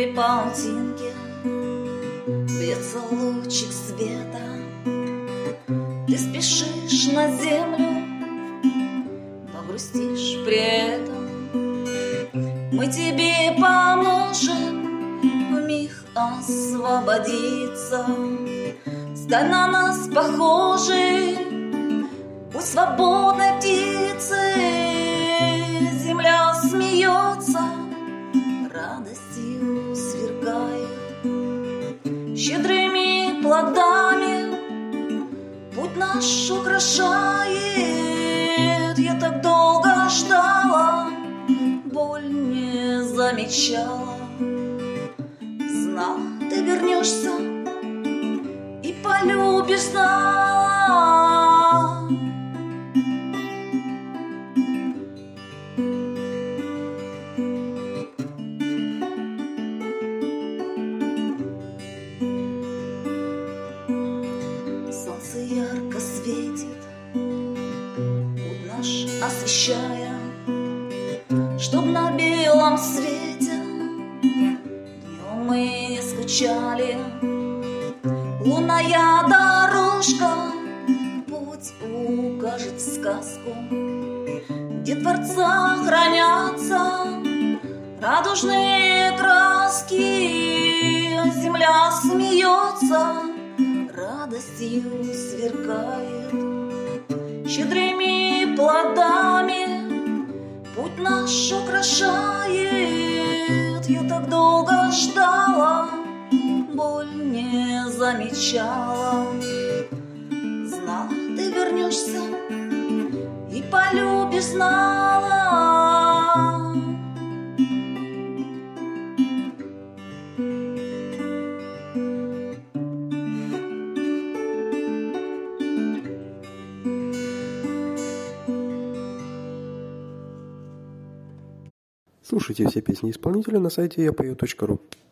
тебе паутинки бьется лучик света. Ты спешишь на землю, но грустишь при этом. Мы тебе поможем вмиг освободиться. Стань на нас похожи, будь свободной птицей. Земля смеется, радостью сверкает. Щедрыми плодами путь наш украшает. Я так долго ждала, боль не замечала. Знала, ты вернешься и полюбишь, знала. Солнце ярко светит, путь наш освещая, чтоб на белом свете днем мы не скучали. Лунная дорожка путь укажет в сказку, где дворца хранятся радужные краски. Земля смеется, радостью сверкает. Щедрыми плодами путь наш украшает. Я так долго ждала, боль не замечала. Знала, ты вернешься и полюбишь, знала. Слушайте все песни исполнителя на сайте yapою.ru.